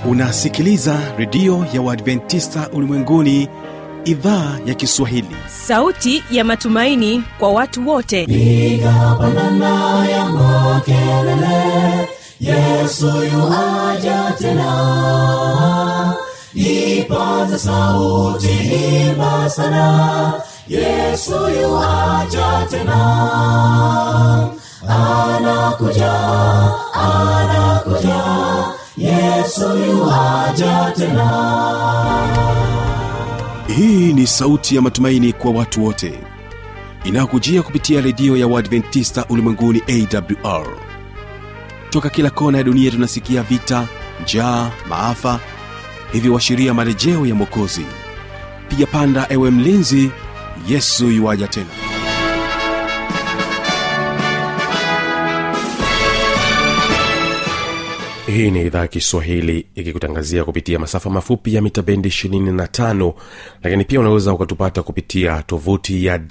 Unasikiliza redio ya Waadventista Ulimwenguni, idhaa ya Kiswahili. Sauti ya matumaini kwa watu wote. Piga pandana ya makelele, Yesu yuaja tena. Ipaza sauti, imba sana, Yesu yuaja tena. Anakuja, anakuja, Yesu yuaja tena. Hii ni sauti ya matumaini kwa watu wote, inakujia kupitia redio ya Waadventista Ulimwenguni AWR. Toka kila kona ya dunia tunasikia vita, njaa, maafa, hivyo washiria marejeo ya Mwokozi. Piga panda ewe mlinzi, Yesu yuaja tena. Hii ni idhaa ya Kiswahili ikikutangazia kupitia masafa mafupi ya mita bendi 25, lakini pia unaweza ukatupata kupitia tovuti ya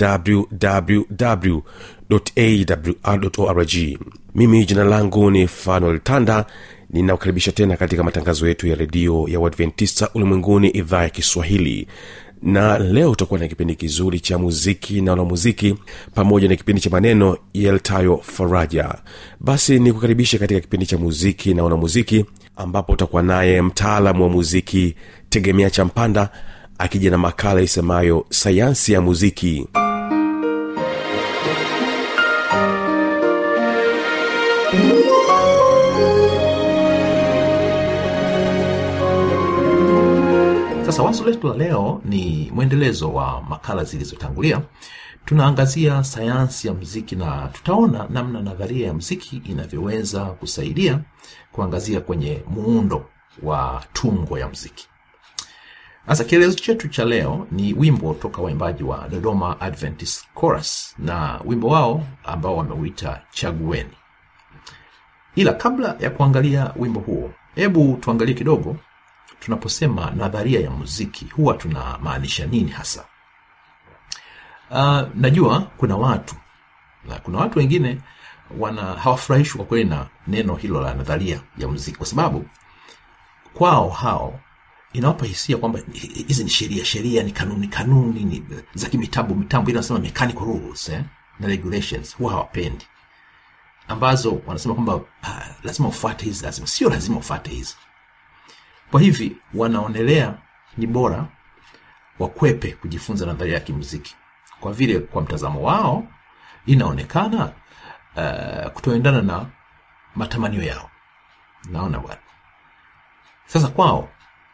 www.awr.org. Mimi jina langu ni Fanuel Tanda, ninakukaribisha tena katika matangazo yetu ya redio ya Waadventista Ulimwenguni idhaa ya Kiswahili. Na leo tutakuwa na kipindi kizuri cha muziki na wanamuziki pamoja na kipindi cha maneno yaletayo faraja. Basi nikukaribisha katika kipindi cha muziki na wanamuziki, ambapo utakuwa naye mtaalamu wa muziki Tegemea Champanda akija na makala isemayo sayansi ya muziki. Sasa wazo letu la leo ni mwendelezo wa makala zilizotangulia. Tunaangazia sayansi ya muziki na tutaona namna nadharia ya muziki inavyoweza kusaidia kuangazia kwenye muundo wa tungo ya muziki. Sasa kielezo chetu cha leo ni wimbo toka waimbaji wa Dodoma Adventist Chorus na wimbo wao ambao wameuita Chagueni. Ila kabla ya kuangalia wimbo huo, hebu tuangalie kidogo tunaposema nadharia ya muziki huwa tunamaanisha nini hasa. Najua kuna watu wengine hawafurahishwi kwa kweli na neno hilo la nadharia ya muziki, kwa sababu kwao hao inawapa hisia kwamba hizi ni sheria, ni kanuni ni za kimitabu ile wanasema mechanical rules na regulations, huwa hawapendi, ambazo wanasema kwamba lazima ufuate hizi, sio lazima ufuate hizi. Kwa hivi wanaonelea ni bora wakwepe kujifunza nadharia ya kimuziki, kwa vile kwa mtazamo wao inaonekana kutoendana na matamanio yao. Naona bwana. Sasa kwao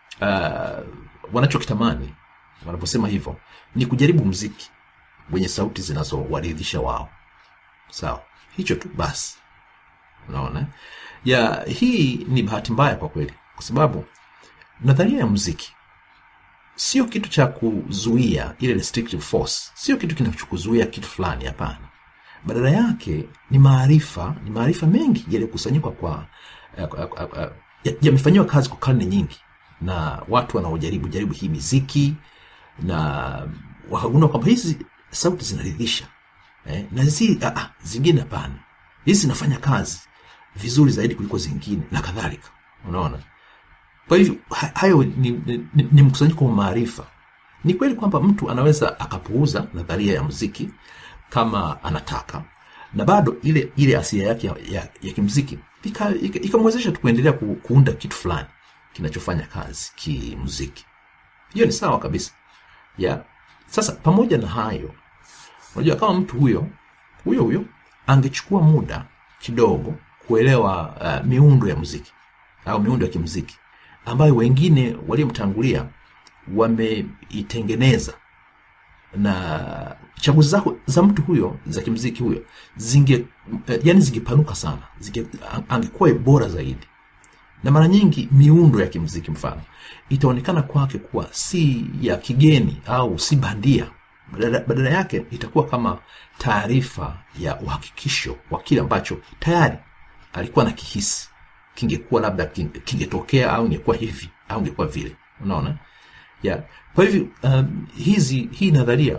wanachokitamani wanaposema hivyo ni kujaribu muziki wenye sauti zinazowaridhisha wao. Sawa, hicho tu basi. Unaona? Hii ni bahati mbaya kwa kweli, kwa sababu nadharia ya muziki sio kitu cha kuzuia, ile restrictive force sio kitu kinachokuzuia kitu fulani, hapana. Badala yake ni maarifa mengi yaliyokusanyika kwa yamefanywa kazi kwa karne nyingi na watu wanaojaribu hii muziki, na wakagundua kwamba hizi sauti zinaridhisha na zingine hapana, hizi zinafanya kazi vizuri zaidi kuliko zingine na kadhalika. Unaona? Kwa hivyo hayo ni mkusanyiko wa maarifa. Ni kweli kwamba mtu anaweza akapuuza nadharia ya muziki kama anataka, na bado ile asili yake ya kimuziki ikamwezesha tu kuendelea kuunda kitu fulani kinachofanya kazi kimuziki. Hiyo ni sawa kabisa. Sasa pamoja na hayo, unajua kama mtu huyo angechukua muda kidogo kuelewa miundo ya muziki au miundo ya kimuziki ambayo wengine waliomtangulia wameitengeneza, na chaguzi za mtu huyo za kimuziki huyo zingepanuka sana, angekuwa bora zaidi. Na mara nyingi miundo ya kimuziki mfano itaonekana kwake kuwa si ya kigeni au si bandia, badala yake itakuwa kama taarifa ya uhakikisho wa kile ambacho tayari alikuwa na kihisi kingekuwa labda kingetokea, au ingekuwa hivi au ingekuwa vile. Unaona? Kwa hivyo hii nadharia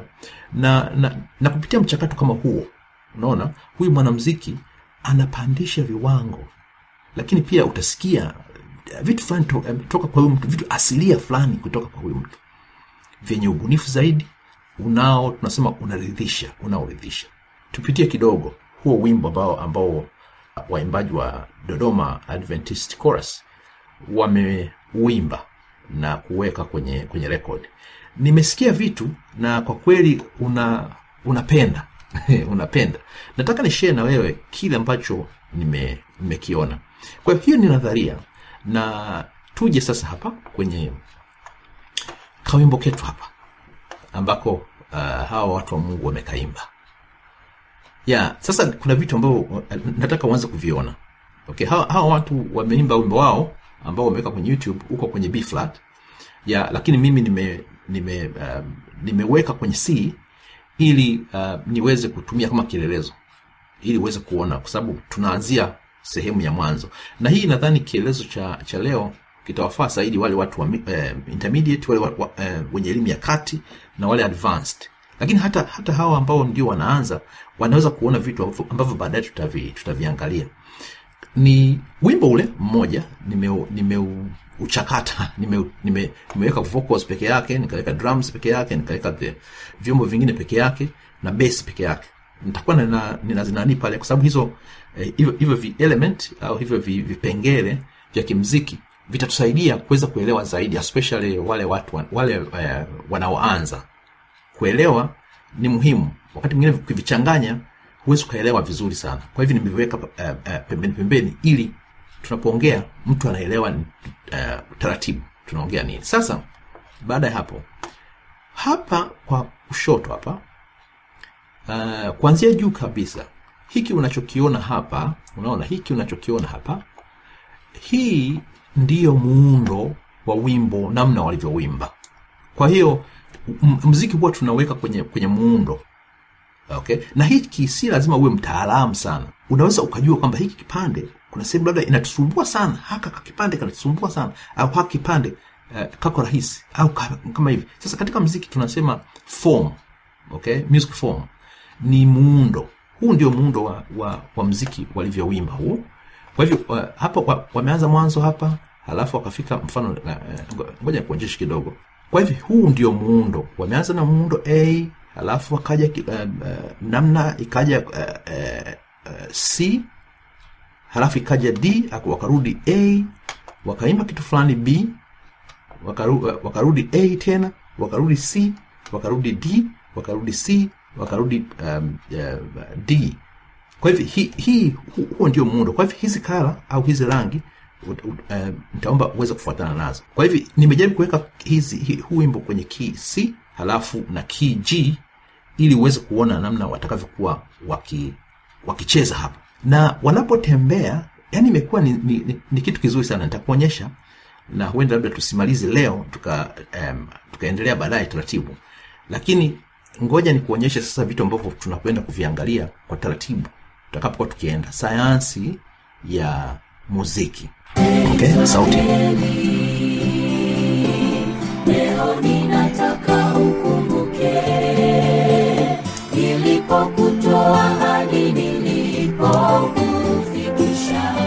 na kupitia mchakato kama huo, unaona, huyu mwanamuziki anapandisha viwango, lakini pia utasikia vitu fulani kutoka kwa huyu mtu, vitu asilia fulani kutoka kwa huyu mtu vyenye ubunifu zaidi, tunasema unaoridhisha. Tupitie kidogo huo wimbo ambao waimbaji wa Dodoma Adventist Chorus wameuimba na kuweka kwenye record. Nimesikia vitu na kwa kweli unapenda unapenda. Nataka ni share na wewe kile ambacho nimekiona. Kwa hiyo ni nadharia, na tuje sasa hapa kwenye kawimbo ketu hapa ambako hawa watu wa Mungu wamekaimba. Sasa kuna vitu ambavyo nataka uanze kuviona. Okay, hawa watu wameimba wimbo wao ambao wameweka kwenye YouTube uko kwenye B flat. Lakini mimi nimeweka kwenye C ili niweze kutumia kama kielelezo ili uweze kuona, kwa sababu tunaanzia sehemu ya mwanzo. Na hii nadhani kielezo cha leo kitawafaa zaidi wale watu wa intermediate, wale wenye elimu ya kati na wale advanced. Lakini hata hawa ambao ndio wanaanza wanaweza kuona vitu ambavyo baadaye tutaviangalia. Ni wimbo ule mmoja nimeuchakata, nimeweka vocals peke yake, nikaweka drums peke yake, nikaweka vyombo vingine peke yake na bass peke yake. Nitakuwa ninazinani pale kwa sababu hivyo element au hivyo vipengele vya kimuziki vitatusaidia kuweza kuelewa zaidi, especially wale watu wanaoanza. Kuelewa ni muhimu. Wakati mwingine ukivichanganya huwezi kuelewa vizuri sana. Kwa hivyo nimeweka pembeni ili tunapoongea mtu anaelewa taratibu tunaongea nini. Sasa baada ya hapa kwa kushoto hapa, kuanzia juu kabisa, hiki unachokiona hapa, unaona hiki unachokiona hapa, hii ndiyo muundo wa wimbo, namna walivyowimba. Kwa hiyo muziki huwa tunaweka kwenye muundo. Okay, na hiki si lazima uwe mtaalamu sana. Unaweza ukajua kwamba hiki kipande kuna sehemu labda inatusumbua sana, haka kipande kinatusumbua sana, au haka kipande kako rahisi, au kama hivi. Sasa katika muziki tunasema form. Okay, music form ni muundo. Huu ndio muundo wa muziki walivyowimba huu. Kwa hivyo hapa wameanza mwanzo hapa, halafu wakafika mfano, ngoja kuonyesha kidogo. Kwa hivyo huu ndio muundo. Wameanza na muundo A, halafu wakaja namna ikaja C, halafu ikaja D, wakarudi A, wakaimba kitu fulani B, wakarudi A tena, wakarudi C, wakarudi D, wakarudi C, wakarudi D. Kwa hivyo huo ndio muundo. Kwa hivyo hizi kala au hizi rangi nitaomba uweze kufuatana nazo. Kwa hivyo nimejaribu kuweka huu wimbo kwenye key C halafu na key G ili uweze kuona namna watakavyokuwa wakicheza hapa. Na wanapotembea, yani imekuwa ni kitu kizuri sana. Nitakuonyesha na huenda labda tusimalize leo tukaendelea baadaye taratibu. Lakini ngoja nikuonyeshe sasa vitu ambavyo tunakwenda kuviangalia kwa taratibu tutakapokuwa tukienda sayansi ya muziki. Okay, sauti. Leo ninataka ukumbuke nilipokutoa hadi nilipokufikisha.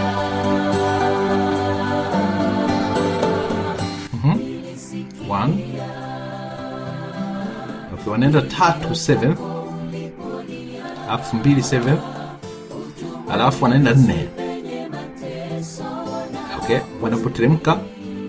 One. Okay, wanaenda 3 7, alafu 2 7, alafu wanaenda 4. Okay, wanapoteremka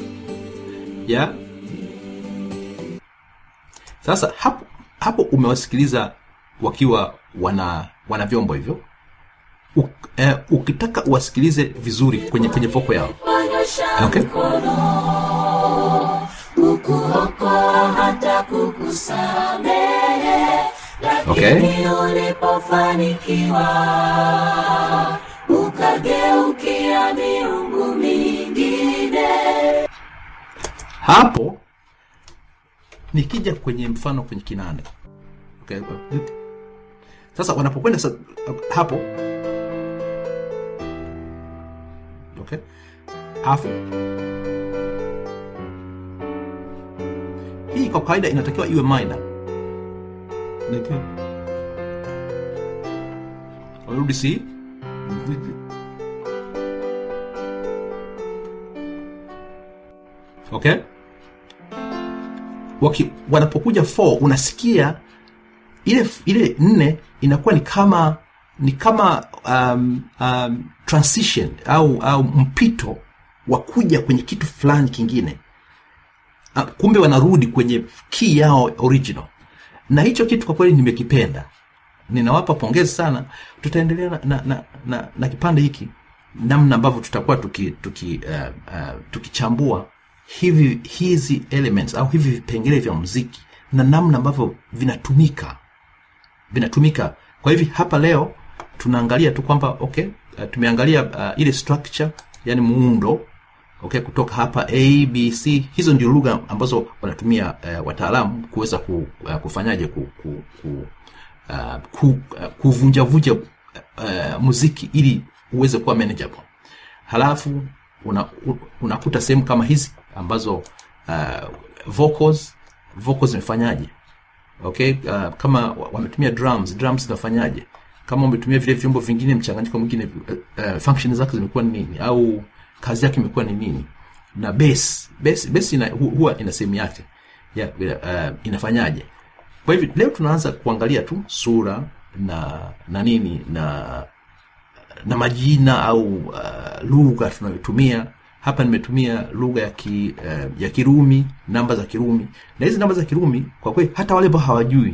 sasa hapo umewasikiliza wakiwa wana vyombo hivyo. Ukitaka uwasikilize vizuri kwenye vocal yao. Okay, kukuokoa hata kukusamehe, lakini ulipofanikiwa ukageukia miungu mingine. Hapo nikija kwenye mfano kwenye kinanda. Okay, sasa wanapokwenda hapo, okay, hapo hii kwa kawaida inatakiwa iwe minor. Ndio warudi C, Okay? Wanapokuja 4 unasikia ile 4 inakuwa ni kama transition au mpito wa kuja kwenye kitu fulani kingine. Kumbe wanarudi kwenye key yao original. Na hicho kitu kwa kweli nimekipenda. Ninawapa pongezi sana. Tutaendelea na kipande hiki namna ambavyo tutakuwa tukichambua hizi elements au hivi vipengele vya muziki na namna ambavyo vinatumika. Kwa hivi hapa leo tunaangalia tu kwamba okay, tumeangalia ile structure, yani muundo, okay, kutoka hapa A B C. Hizo ndio lugha ambazo wanatumia wataalamu kuweza kufanyaje kuvunja muziki ili uweze kuwa manageable. Halafu unakuta sehemu kama hizi ambazo vocals zimefanyaje. Okay, kama wametumia drums zinafanyaje, kama wametumia vile vyombo vingine, mchanganyiko mwingine, function zake zimekuwa ni nini, au kazi yake imekuwa ni nini. Na bass huwa ina sehemu yake inafanyaje. Kwa hivyo leo tunaanza kuangalia tu sura na nini na majina au lugha tunayotumia. Hapa nimetumia lugha ya Kirumi, namba za Kirumi. Na hizi namba za Kirumi kwa kweli hata wale ambao hawajui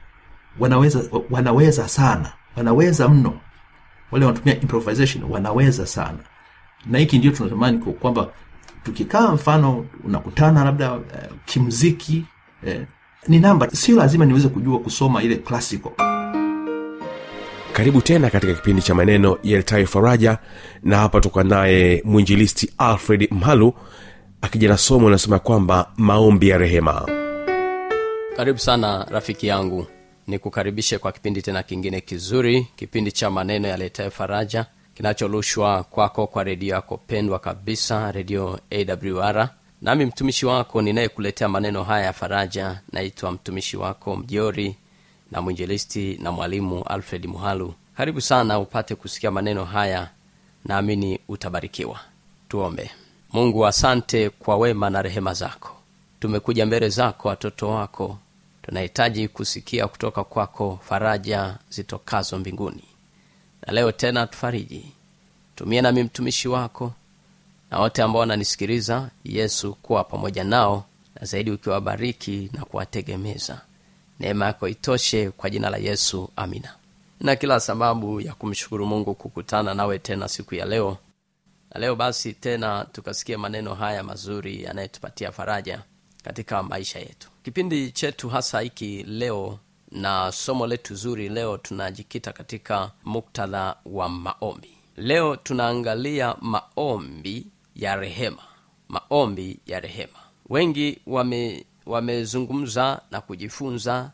wanaweza sana. Wanaweza mno. Wale wanatumia improvisation wanaweza sana. Na hiki ndio tunatamani kwamba tukikaa mfano unakutana labda kimuziki, ni namba, sio lazima niweze kujua kusoma ile classical. Karibu tena katika kipindi cha maneno yaletayo faraja, na hapa tuko naye mwinjilisti Alfred Mhalu akija na somo linasema kwamba maombi ya rehema. Karibu sana rafiki yangu, nikukaribishe kwa kipindi tena kingine kizuri, kipindi cha maneno yaletayo faraja kinacholushwa kwako kwa redio yako pendwa kabisa, redio AWR. Nami mtumishi wako ninayekuletea maneno haya ya faraja naitwa mtumishi wako mjori na mwinjilisti na mwalimu Alfred Mhalu. Karibu sana upate kusikia maneno haya, naamini utabarikiwa. Tuombe. Mungu, asante kwa wema na rehema zako. Tumekuja mbele zako watoto wako, tunahitaji kusikia kutoka kwako faraja zitokazo mbinguni. Na leo tena tufariji. Tumia nami mtumishi wako na wote ambao wananisikiliza, Yesu, kuwa pamoja nao, na zaidi ukiwabariki na kuwategemeza. Neema yako itoshe kwa jina la Yesu, amina. Na kila sababu ya kumshukuru Mungu kukutana nawe tena siku ya leo. Na leo basi tena tukasikia maneno haya mazuri yanayotupatia faraja katika maisha yetu. Kipindi chetu hasa hiki leo na somo letu zuri leo tunajikita katika muktadha wa maombi. Leo tunaangalia maombi ya rehema. Maombi ya rehema. Wengi wamezungumza na kujifunza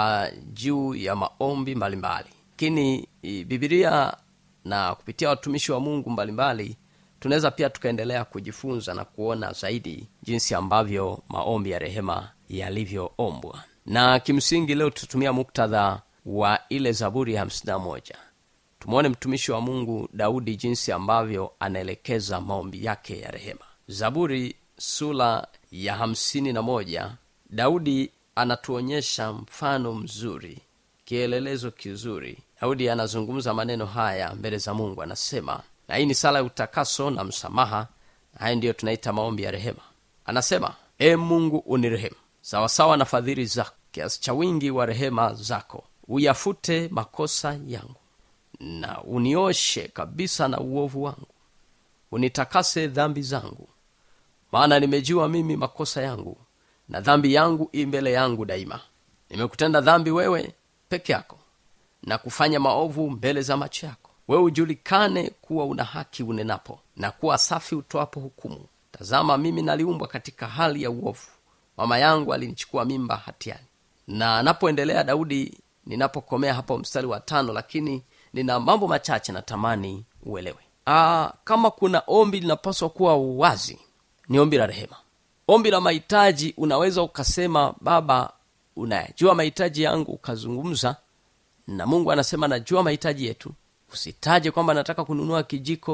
juu ya maombi mbalimbali. Lakini Biblia na kupitia watumishi wa Mungu mbalimbali tunaweza pia tukaendelea kujifunza na kuona zaidi jinsi ambavyo maombi ya rehema yalivyoombwa. Na kimsingi leo tutumia muktadha wa ile Zaburi ya 51. Tumuone mtumishi wa Mungu Daudi jinsi ambavyo anaelekeza maombi yake ya rehema. Zaburi sura ya 51, Daudi anatuonyesha mfano mzuri, kielelezo kizuri. Daudi anazungumza maneno haya mbele za Mungu, anasema, na hii ni sala ya utakaso na msamaha, na haya ndiyo tunaita maombi ya rehema. Anasema, Mungu unirehemu sawa sawa na fadhili zako, kiasi cha wingi wa rehema zako uyafute makosa yangu, na unioshe kabisa na uovu wangu. Unitakase dhambi zangu, maana nimejua mimi makosa yangu, na dhambi yangu imbele yangu daima. Nimekutenda dhambi wewe peke yako, na kufanya maovu mbele za macho yako. Wewe ujulikane kuwa una haki unenapo, na kuwa safi utoapo hukumu. Tazama, mimi naliumbwa katika hali ya uovu, mama yangu alinichukua mimba hatiani. Na anapoendelea Daudi, ninapokomea hapo mstari wa 5, lakini nina mambo machache natamani uelewe. Kama kuna ombi linapaswa kuwa wazi, ni ombi la rehema. Ombi la mahitaji, unaweza ukasema, Baba, unajua mahitaji yangu, ukazungumza na Mungu. Anasema najua mahitaji yetu. Usitaje kwamba nataka kununua kijiko,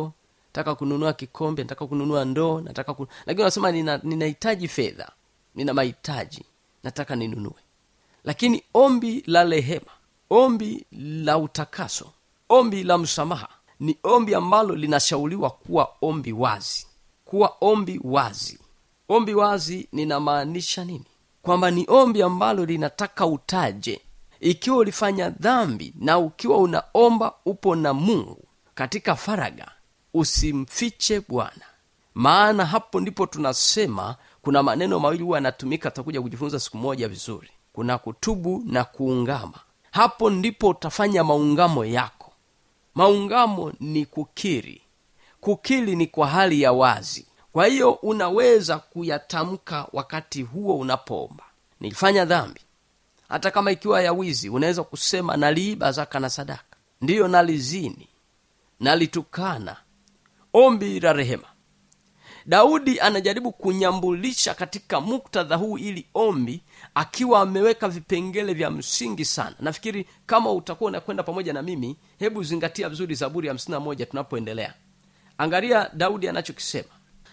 nataka kununua kikombe, nataka kununua ndoo, lakini unasema ninahitaji fedha, nina mahitaji, nataka ninunue. Lakini ombi la rehema, ombi la utakaso, ombi la msamaha ni ombi ambalo linashauriwa kuwa ombi wazi. Kuwa ombi wazi. Ombi wazi ninamaanisha nini? Kwamba ni ombi ambalo linataka utaje ikiwa ulifanya dhambi, na ukiwa unaomba upo na Mungu katika faraga, usimfiche Bwana. Maana hapo ndipo tunasema kuna maneno mawili huwa yanatumika, tutakuja kujifunza siku moja vizuri. Kuna kutubu na kuungama. Hapo ndipo utafanya maungamo yako. Maungamo ni kukiri. Kukiri ni kwa hali ya wazi. Kwa hiyo unaweza kuyatamka wakati huo unapoomba. Nilifanya dhambi. Hata kama ikiwa ya wizi, unaweza kusema naliiba zaka na sadaka. Ndiyo, nalizini, nalitukana. Ombi la rehema. Daudi anajaribu kunyambulisha katika muktadha huu ili ombi, akiwa ameweka vipengele vya msingi sana. Nafikiri kama utakuwa unakwenda pamoja na mimi, hebu zingatia vizuri Zaburi ya 51 tunapoendelea. Angalia Daudi anachokisema.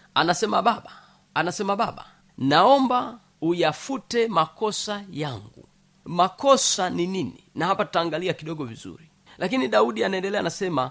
Anasema baba, naomba uyafute makosa yangu. Makosa ni nini? Na hapa tutaangalia kidogo vizuri. Lakini Daudi anaendelea, anasema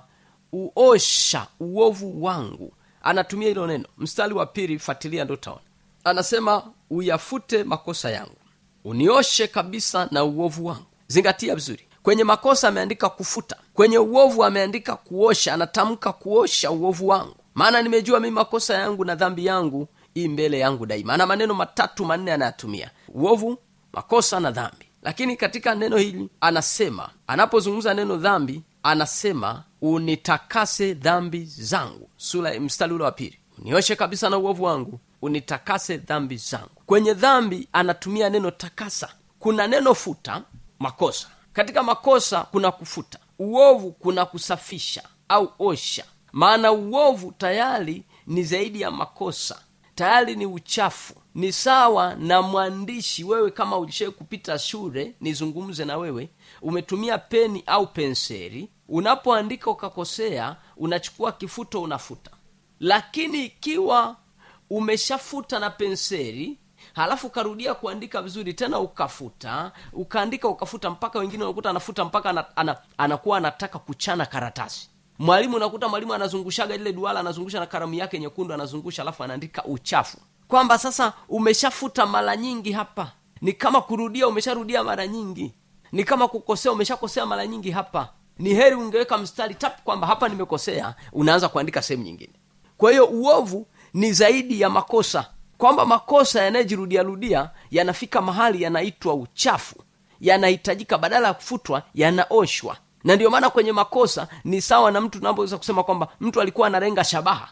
uosha uovu wangu. Anatumia hilo neno. Mstari wa 2 fuatilia ndio utaona. Anasema uyafute makosa yangu, unioshe kabisa na uovu wangu. Zingatia vizuri. Kwenye makosa ameandika kufuta, kwenye uovu ameandika kuosha. Anatamka kuosha uovu wangu, maana nimejua mimi makosa yangu na dhambi yangu i mbele yangu daima. Ana maneno 3-4 anayatumia: uovu, makosa na dhambi. Lakini katika neno hili anasema, anapozungumza neno dhambi, anasema unitakase dhambi zangu. Mstari ule wa 2, unioshe kabisa na uovu wangu, unitakase dhambi zangu. Kwenye dhambi anatumia neno takasa. Kuna neno futa, makosa. Katika makosa kuna kufuta. Uovu kuna kusafisha au osha. Maana uovu tayari ni zaidi ya makosa, tayari ni uchafu. Ni sawa na mwandishi. Wewe kama ulishaye kupita shule, nizungumze na wewe, umetumia peni au penseli, unapoandika ukakosea, unachukua kifuto unafuta. Lakini ikiwa umeshafuta na penseli, halafu karudia kuandika vizuri tena ukafuta, ukaandika ukafuta, mpaka wengine unakuta anafuta mpaka anakuwa anataka kuchana karatasi. Mwalimu unakuta mwalimu anazungushaga ile duara, anazungusha na kalamu yake nyekundu, anazungusha alafu anaandika uchafu. Kwamba sasa umeshafuta mara nyingi hapa. Ni kama kurudia, umesharudia mara nyingi. Ni kama kukosea, umeshakosea mara nyingi hapa. Ni heri ungeweka mstari tap kwamba hapa nimekosea, unaanza kuandika sehemu nyingine. Kwa hiyo uovu ni zaidi ya makosa. Kwamba makosa yanayojirudia rudia yanafika mahali yanaitwa uchafu. Yanahitajika badala ya kufutwa, yanaoshwa. Na ndio maana kwenye makosa ni sawa na mtu tunapoweza kusema kwamba mtu alikuwa analenga shabaha,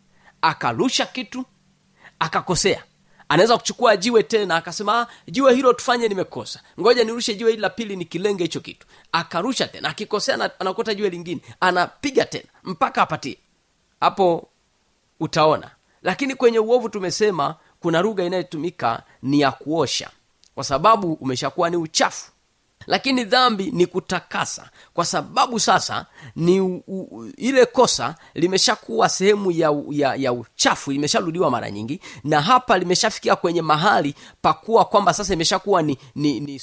akarusha kitu, akakosea. Anaweza kuchukua jiwe tena akasema, jiwe hilo tufanye nimekosa, ngoja nirushe jiwe hili la pili nikilenge hicho kitu. Akarusha tena, akikosea anakota jiwe lingine, anapiga tena mpaka apatie. Hapo utaona. Lakini kwenye uovu tumesema kuna lugha inayotumika ni ya kuosha, kwa sababu umeshakuwa ni uchafu. Lakini dhambi ni kutakasa, kwa sababu sasa ni ile kosa limeshakuwa sehemu ya uchafu, imesharudiwa mara nyingi, na hapa limeshafikia kwenye mahali pakuwa kwamba sasa imeshakuwa ni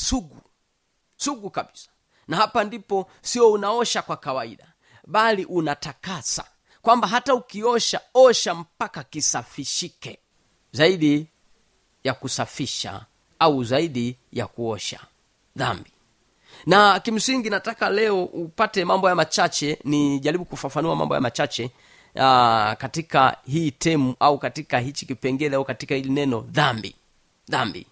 sugu kabisa. Na hapa ndipo sio unaosha kwa kawaida, bali unatakasa, kwamba hata ukiosha, osha mpaka kisafishike. Zaidi ya kusafisha au zaidi ya kuosha dhambi. Na kimsingi nataka leo upate mambo ya machache, ni jaribu kufafanua mambo ya machache katika hii temu au katika hichi kipengele au katika hili neno dhambi. Dhambi.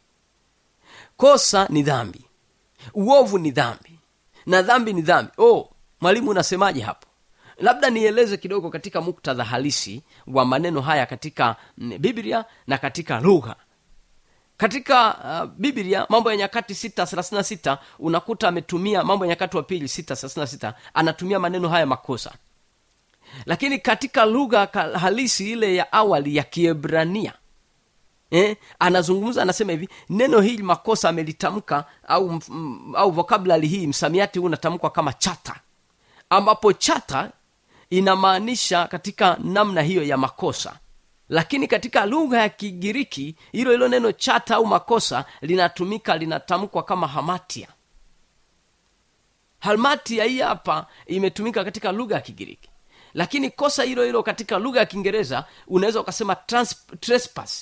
Kosa ni dhambi. Uovu ni dhambi. Na dhambi ni dhambi. Mwalimu unasemaje hapo? Labda nieleze kidogo katika muktadha halisi wa maneno haya katika Biblia na katika lugha. Katika Biblia Mambo ya Nyakati 6:36 unakuta ametumia, Mambo ya Nyakati wa pili 6:36 anatumia maneno haya makosa. Lakini katika lugha halisi ile ya awali ya Kiebrania, anazungumza, anasema hivi, neno hili makosa amelitamka au vocabulary hii, msamiati huu unatamkwa kama chata, ambapo chata inamaanisha katika namna hiyo ya makosa. Lakini katika lugha ya Kigiriki hilo neno chata au makosa linatamkwa kama hamatia. Halmatia hii hapa imetumika katika lugha ya Kigiriki. Lakini kosa hilo katika lugha ya Kiingereza unaweza ukasema trespass.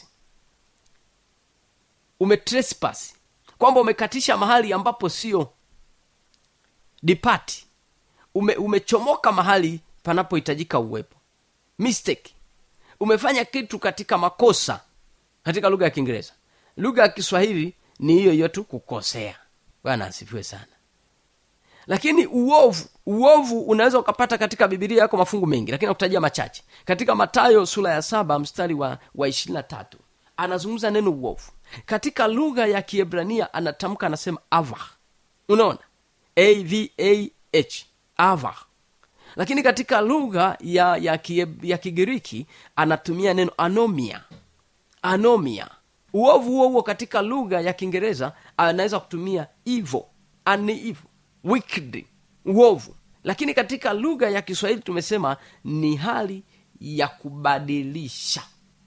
Umetrespass, kwamba umekatisha mahali ambapo sio. Depart, umechomoka mahali panapohitajika uwepo. Mistake, umefanya kitu katika makosa katika lugha ya Kiingereza. Lugha ya Kiswahili ni hiyo tu, kukosea. Bwana asifiwe sana. Lakini uovu unaweza ukapata katika Biblia yako mafungu mengi, lakini nakutajia machache. Katika Mathayo sura ya 7 mstari wa 23 anazungumza neno uovu. Katika lugha ya Kiebrania anatamka, anasema avah. Unaona? avah. Lakini katika lugha ya Kigiriki anatumia neno anomia. Uovu huo katika lugha ya Kiingereza anaweza kutumia evil, wicked, uovu. Lakini katika lugha ya Kiswahili tumesema ni hali ya kubadilisha,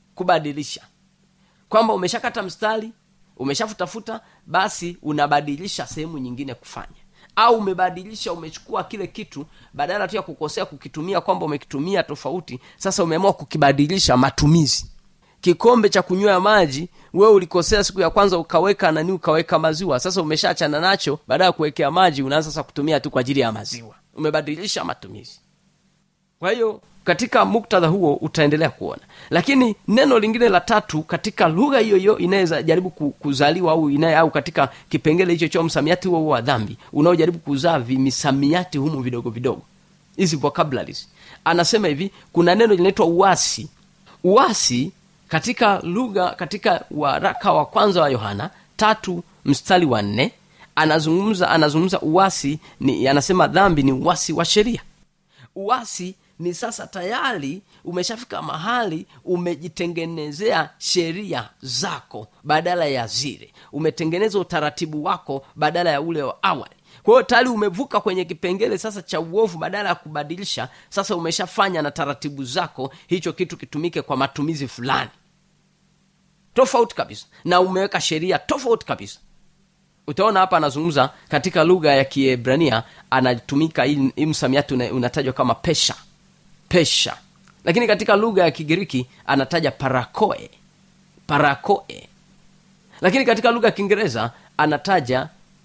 kwamba umeshakata mstari, umeshafutafuta, basi unabadilisha sehemu nyingine kufanya. Au umechukua kile kitu, badala tu ya kukosea kukitumia kwamba umekitumia tofauti, sasa umeamua kukibadilisha matumizi. Kikombe cha kunywea maji, wewe ulikosea siku ya kwanza ukaweka maziwa. Sasa umeshaachana nacho, baada ya kuwekea maji unaanza sasa kutumia tu kwa ajili ya maziwa. Umebadilisha matumizi. Kwa hiyo katika muktadha huo utaendelea kuona. Lakini neno lingine la tatu katika lugha hiyo inaweza jaribu kuzaliwa au katika kipengele hicho cha msamiati huo wa dhambi unaojaribu kuzaa vimisamiati humu vidogo. Hizi vocabularies. Anasema hivi, kuna neno linaitwa uasi. Uasi katika lugha, katika waraka wa kwanza wa Yohana 3 mstari wa 4 anazungumza uasi anasema dhambi ni uasi wa sheria. Uasi ni sasa tayari umeshafika mahali umejitengenezea sheria zako badala ya zile. Umetengeneza utaratibu wako badala ya ule wa awali. Kwa hiyo tayari umevuka kwenye kipengele sasa cha uovu, badala ya kubadilisha sasa umeshafanya na taratibu zako hicho kitu kitumike kwa matumizi fulani tofauti kabisa, na umeweka sheria tofauti kabisa. Utaona hapa anazungumza katika lugha ya Kiebrania anatumika hii msamiati unatajwa kama pesha. Lakini katika lugha ya Kigiriki anataja parakoe. Lakini katika lugha ya Kiingereza anataja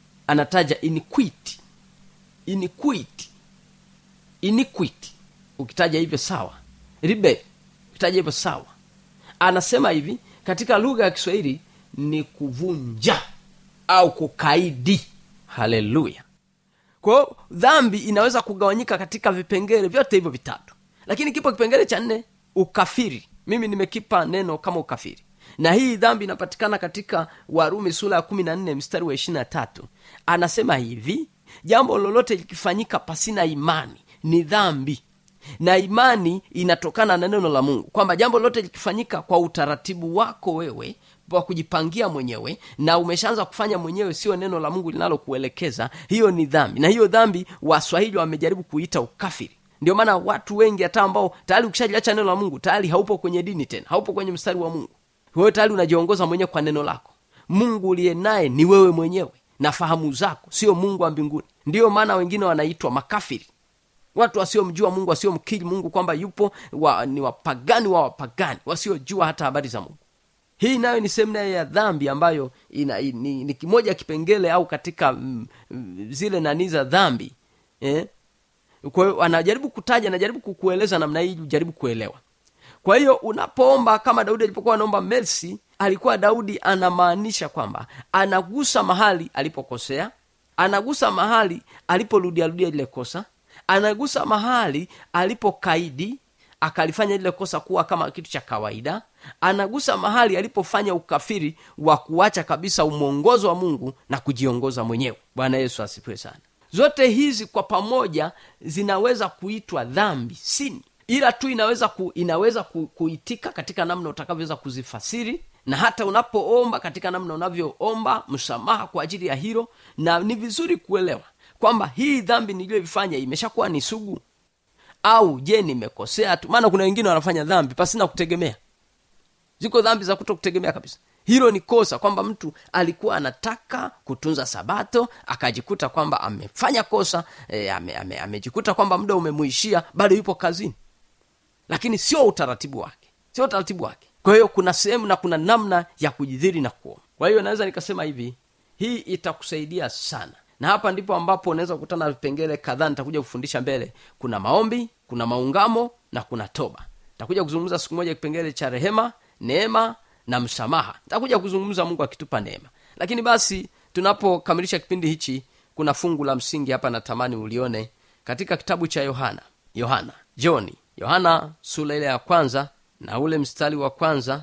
iniquity. Ukitaja hivyo sawa. Rebel, ukitaja hivyo sawa. Anasema hivi, katika lugha ya Kiswahili ni kuvunja au kukaidi. Haleluya. Kwa hiyo dhambi inaweza kugawanyika katika vipengele vyote hivyo vitatu. Lakini kipo kipengele cha 4, ukafiri. Mimi nimekipa neno kama ukafiri. Na hii dhambi inapatikana katika Warumi sura ya 14 mstari wa 23. Anasema hivi, jambo lolote likifanyika pasina imani ni dhambi. Na imani inatokana na neno la Mungu, kwamba jambo lolote likifanyika kwa utaratibu wako wewe kwa kujipangia mwenyewe na umeshaanza kufanya mwenyewe, sio neno la Mungu linalokuelekeza, hiyo ni dhambi. Na hiyo dhambi Waswahili wamejaribu kuita ukafiri. Ndio maana watu wengi hata ambao tayari ukishajiacha neno la Mungu tayari haupo kwenye dini tena, haupo kwenye mstari wa Mungu. Wewe tayari unajiongoza mwenyewe kwa neno lako. Mungu uliye naye ni wewe mwenyewe na fahamu zako, sio Mungu wa mbinguni. Ndio maana wengine wanaitwa makafiri. Watu wasiomjua Mungu, wasiomkiri Mungu kwamba yupo, ni wapagani wa wapagani, wasiojua hata habari za Mungu. Hii nayo ni sehemu ya dhambi ambayo ni kimoja kipengele au katika zile nani za dhambi. Kwa hiyo anajaribu kutaja, anajaribu kukueleza namna hii ujaribu kuelewa. Kwa hiyo unapoomba kama Daudi alipokuwa anaomba mercy, alikuwa Daudi anamaanisha kwamba anagusa mahali alipokosea, anagusa mahali aliporudia ile kosa, anagusa mahali alipokaidi akalifanya ile kosa kuwa kama kitu cha kawaida, anagusa mahali alipofanya ukafiri wa kuacha kabisa umongozo wa Mungu na kujiongoza mwenyewe. Bwana Yesu asifiwe sana. Zote hizi kwa pamoja zinaweza kuitwa dhambi, sin. Ila tu inaweza kuitika katika namna utakavyoweza kuzifasiri, na hata unapoomba katika namna unavyoomba msamaha kwa ajili ya hilo. Na ni vizuri kuelewa kwamba hii dhambi niliyoifanya imeshakuwa ni sugu, au je nimekosea tu? Maana kuna wengine wanafanya dhambi pasina kutegemea. Ziko dhambi za kutokutegemea kabisa. Hilo ni kosa, kwamba mtu alikuwa anataka kutunza sabato akajikuta kwamba amefanya kosa, amejikuta kwamba muda umemuishia, bado yupo kazini. Lakini sio utaratibu wake. Kwa hiyo kuna sehemu na kuna namna ya kujidhiri na kuomba. Kwa hiyo naweza nikasema hivi, hii itakusaidia sana. Na hapa ndipo ambapo unaweza kukutana na vipengele kadhaa nitakuja kufundisha mbele. Kuna maombi, kuna maungamo na kuna toba. Nitakuja kuzungumza siku moja kipengele cha rehema, neema na msamaha. Nitakuja kuzungumza Mungu akitupa neema. Lakini basi tunapokamilisha kipindi hichi, kuna fungu la msingi hapa natamani ulione katika kitabu cha Yohana sura ile ya kwanza na ule mstari wa kwanza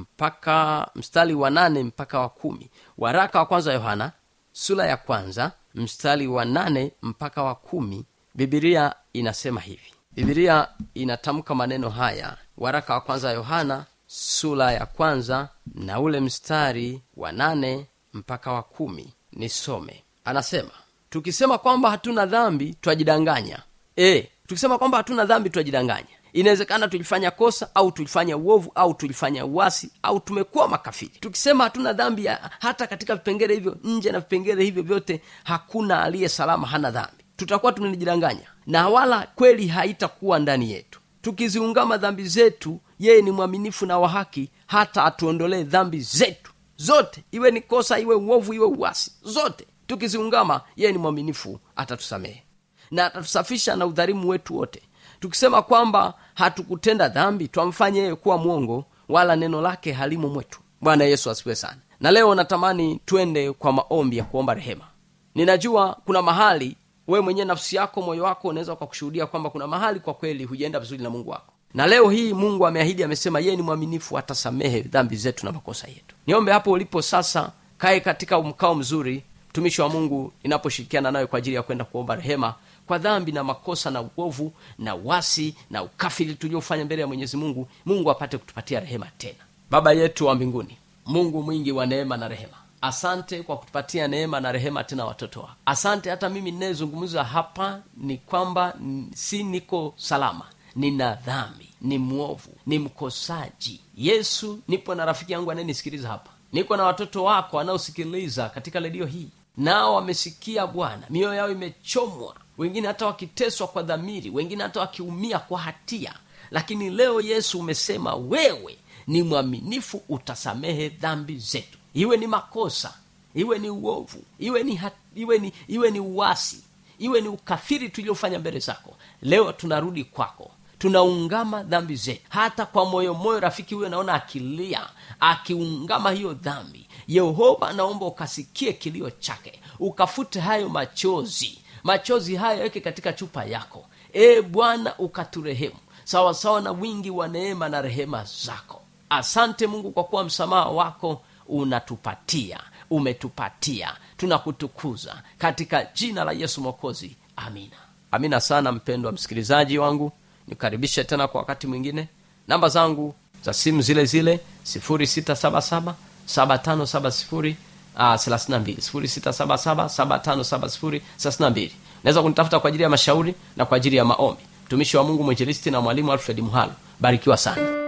mpaka mstari wa 8 mpaka wa 10. Waraka wa kwanza Yohana sura ya kwanza mstari wa 8 mpaka wa 10. Biblia inasema hivi. Biblia inatamka maneno haya. Waraka wa kwanza Yohana sura ya kwanza na ule mstari wa 8 mpaka wa 10. Nisome. Anasema, tukisema kwamba hatuna dhambi twajidanganya. Tukisema kwamba hatuna dhambi twajidanganya. Inawezekana tulifanya kosa au tulifanya uovu au tulifanya uasi au tumekuwa makafiri. Tukisema hatuna dhambi, hata katika vipengele hivyo, nje na vipengele hivyo vyote, hakuna aliye salama hana dhambi. Tutakuwa tunajidanganya na wala kweli haitakuwa ndani yetu. Tukiziungama dhambi zetu, yeye ni mwaminifu na wa haki hata atuondolee dhambi zetu zote, iwe ni kosa, iwe uovu, iwe uasi, zote. Tukiziungama, yeye ni mwaminifu, atatusamehe na atatusafisha na udhalimu wetu wote. Tukisema kwamba hatukutenda dhambi, twamfanya yeye kuwa mwongo, wala neno lake halimo mwetu. Bwana Yesu asifiwe sana. Na leo natamani twende kwa maombi ya kuomba rehema. Ninajua kuna mahali wewe mwenyewe, nafsi yako, moyo wako unaweza kukushuhudia kwamba kuna mahali kwa kweli hujaenda vizuri na Mungu wako. Na leo hii Mungu ameahidi, amesema yeye ni mwaminifu, atasamehe dhambi zetu na makosa yetu. Niombe hapo ulipo sasa, kae katika mkao mzuri, mtumishi wa Mungu ninaposhirikiana nawe kwa ajili ya kwenda kuomba rehema kwa dhambi na makosa na uovu na uasi na ukafiri tuliofanya mbele ya Mwenyezi Mungu. Mungu apate kutupatia rehema tena. Baba yetu wa mbinguni, Mungu mwingi wa neema na rehema, asante kwa kutupatia neema na rehema tena watoto wako. Asante hata mimi ninayezungumza hapa ni kwamba si niko salama, nina dhambi, ni muovu, ni mkosaji. Yesu, nipo na rafiki yangu anayenisikiliza hapa. Niko na watoto wako wanaosikiliza katika redio hii. Nao wamesikia Bwana, mioyo yao imechomwa, wengine hata wakiteswa kwa dhamiri, wengine hata wakiumia kwa hatia. Lakini leo Yesu umesema wewe ni mwaminifu, utasamehe dhambi zetu. Iwe ni makosa, iwe ni uovu, iwe ni uasi, iwe ni ukafiri tuliofanya mbele zako. Leo tunarudi kwako, tunaungama dhambi zetu. Hata kwa moyo rafiki huyo naona akilia, akiungama hiyo dhambi. Yehova, naomba ukasikie kilio chake, ukafute hayo machozi hayo, yake katika chupa yako. Bwana, ukaturehemu sawa sawa na wingi wa neema na rehema zako. Asante Mungu kwa kuwa msamaha wako umetupatia. Tunakutukuza katika jina la Yesu Mwokozi. Amina. Amina sana mpendwa msikilizaji wangu. Nikaribishe tena kwa wakati mwingine. Namba zangu za simu zile 0677 7570 32 0677 7570 32. Naweza kunitafuta kwa ajili ya mashauri na kwa ajili ya maombi. Mtumishi wa Mungu mwinjilisti na mwalimu Alfred Muhalo. Barikiwa sana.